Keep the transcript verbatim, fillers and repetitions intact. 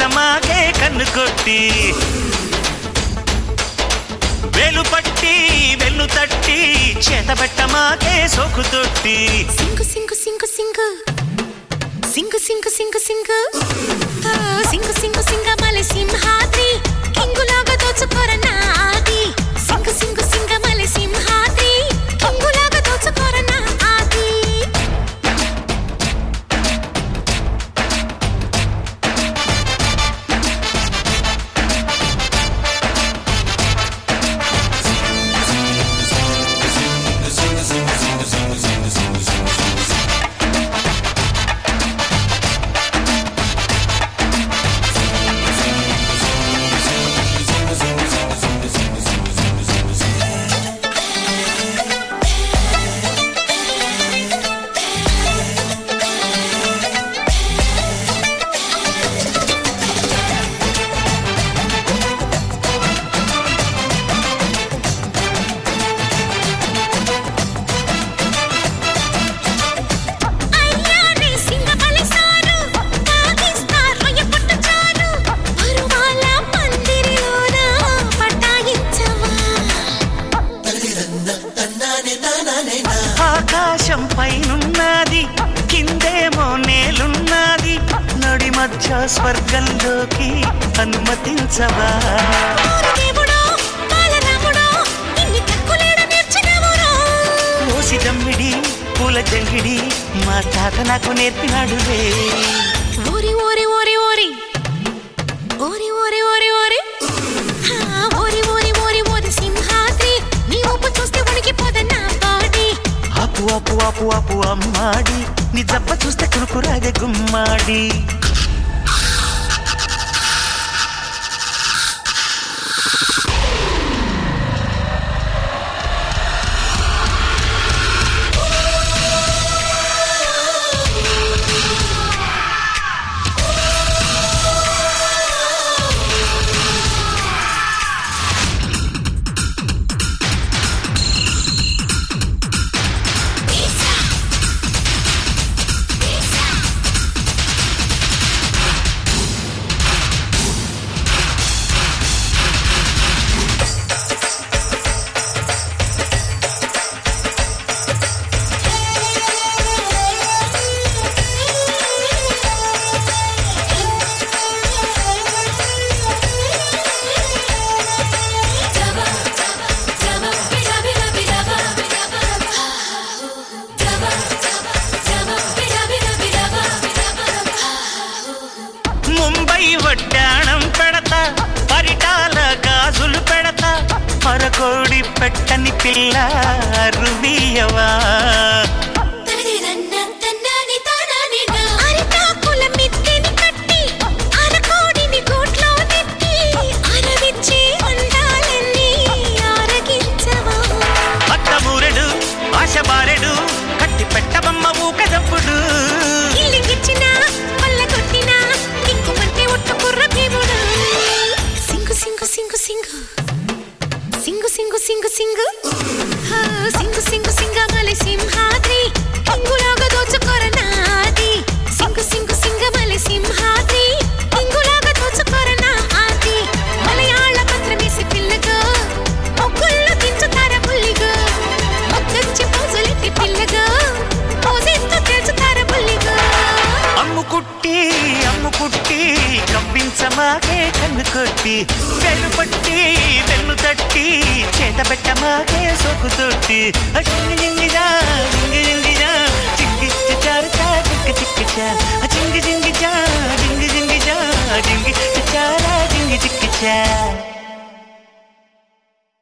కవ్వించమాగే కన్ను కొట్టి వేలు పట్టి వెన్ను తట్టి చేతబెట్టమాగే సోకు తొట్టి సింగు సింగు సింగు సింగు సింగు సింగు సింగు సింగు సింగు సింగు సింగమలై సింహాద్రి కింగులాగా దోచుకోర నాది సింగు సింగు సింగమలై సింహాద్రి కింగులాగా దోచుకోర నాది ఆకాశం పైనున్నది కిందేమో నేలున్నది నడి మధ్య స్వర్గంలోకి అనుమతించవా మోసి దమ్మిడి పూల జంగిడి మా తాత నాకు నేర్పినాడులే ఓరి ఓరి ఓరి ఓరి ఓరి ఓరి ఓరి ఓరి ఓరి ఓరి ఓరి ఓరి సింహాద్రి నీ ఊపు చూస్తే ఉనికిపోదన్నా బాడీ అపు అపు అపు అపు అమ్మాడి నీ జబ్బ చూస్తే కురుకురాదే గుమ్మాడి ముంబై వడ్డాణం పెడతా పరిటాల గాజులు పెడతా పరకోడి పెట్టని పిల్ల రుబియవా అత్తమూరెడు ఆశబారెడు కట్టి పెట్టబమ్మ ఊకదప్పుడు సింగు సింగు సింగు సింగు సింగు సింగు సింగమలై సింహాద్రి కింగులాగా దోచుకోర నాది సింగు సింగు సింగమలై సింహాద్రి కింగులాగా దోచుకోర నాది మలయాళ పత్రమేసి పిల్లగా ముగ్గుల్లో దించుతార బుల్లిగా ముగ్గొచ్చి పోజులెట్టి పిల్లగా పోజెత్తు తెలుచుతార బుల్లిగా అమ్ము కుట్టి అమ్ము కుట్టి కవ్వించమాగే కన్ను కొట్టి వెలు పట్టి వెన్ను తట్టి చేతబెట్టమాగే సోకు తొట్టి జింగి జింగిజా జింగి జింగిజా చిక్కి చిచ్చారు చా చిక్కి చిక్కి చా జింగి జింగిజా జింగి జింగిజా జింగి చిచ్చారా జింగి చిక్కి చా